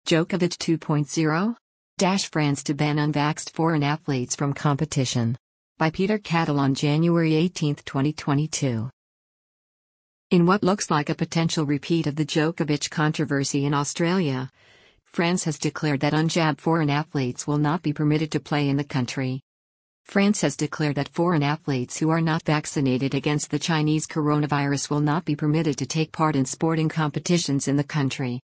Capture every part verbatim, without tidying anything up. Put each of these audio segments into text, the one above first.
Djokovic two point oh? Dash France to ban unvaxxed foreign athletes from competition. By Peter Cattle on January eighteenth, twenty twenty-two. In what looks like a potential repeat of the Djokovic controversy in Australia, France has declared that unjabbed foreign athletes will not be permitted to play in the country. France has declared that foreign athletes who are not vaccinated against the Chinese coronavirus will not be permitted to take part in sporting competitions in the country.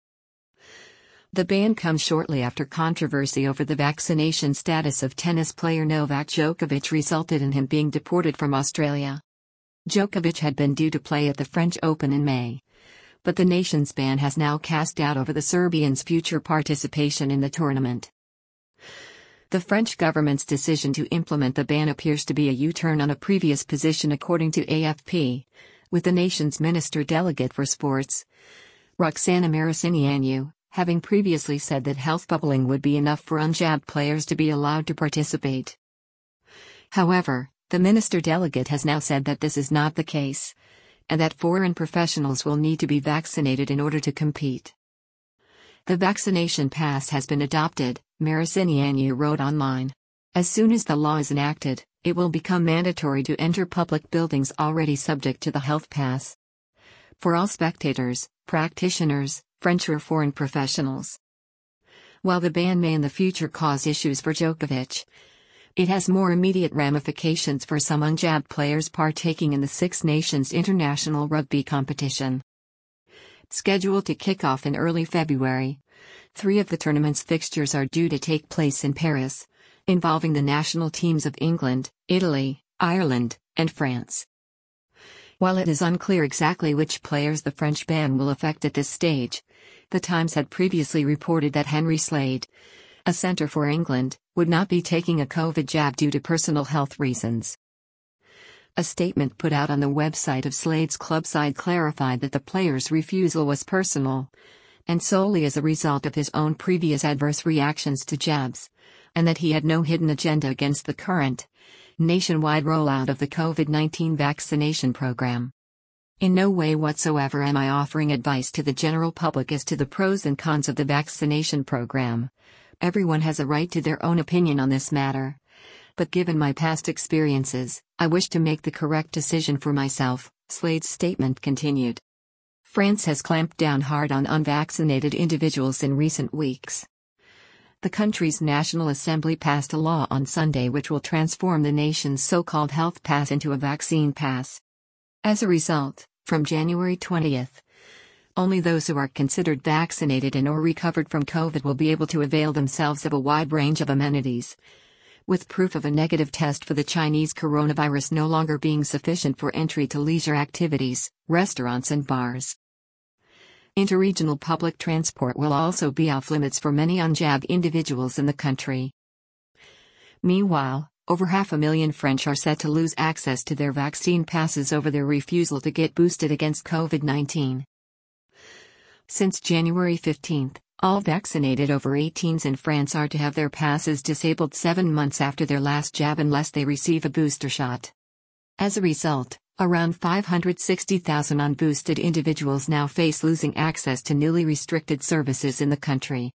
The ban comes shortly after controversy over the vaccination status of tennis player Novak Djokovic resulted in him being deported from Australia. Djokovic had been due to play at the French Open in May, but the nation's ban has now cast doubt over the Serbian's future participation in the tournament. The French government's decision to implement the ban appears to be a U-turn on a previous position, according to A F P, with the nation's Minister Delegate for Sports, Roxana Maracineanu, having previously said that health bubbling would be enough for unjabbed players to be allowed to participate. However, the Minister Delegate has now said that this is not the case, and that foreign professionals will need to be vaccinated in order to compete. The vaccination pass has been adopted, Maracineanu wrote online. As soon as the law is enacted, it will become mandatory to enter public buildings already subject to the health pass. For all spectators, practitioners, French or foreign professionals. While the ban may in the future cause issues for Djokovic, it has more immediate ramifications for some unjabbed players partaking in the Six Nations International Rugby competition. Scheduled to kick off in early February, three of the tournament's fixtures are due to take place in Paris, involving the national teams of England, Italy, Ireland, and France. While it is unclear exactly which players the French ban will affect at this stage, The Times had previously reported that Henry Slade, a centre for England, would not be taking a COVID jab due to personal health reasons. A statement put out on the website of Slade's club side clarified that the player's refusal was personal, and solely as a result of his own previous adverse reactions to jabs, and that he had no hidden agenda against the current, nationwide rollout of the COVID nineteen vaccination program. In no way whatsoever am I offering advice to the general public as to the pros and cons of the vaccination program. Everyone has a right to their own opinion on this matter. But given my past experiences, I wish to make the correct decision for myself, Slade's statement continued. France has clamped down hard on unvaccinated individuals in recent weeks. The country's National Assembly passed a law on Sunday which will transform the nation's so-called health pass into a vaccine pass. As a result, from January twentieth, only those who are considered vaccinated and or recovered from COVID will be able to avail themselves of a wide range of amenities, with proof of a negative test for the Chinese coronavirus no longer being sufficient for entry to leisure activities, restaurants and bars. Interregional public transport will also be off limits for many unjabbed individuals in the country. Meanwhile, over half a million French are set to lose access to their vaccine passes over their refusal to get boosted against COVID nineteen. Since January fifteenth, all vaccinated over eighteens in France are to have their passes disabled seven months after their last jab unless they receive a booster shot. As a result, around five hundred sixty thousand unboosted individuals now face losing access to newly restricted services in the country.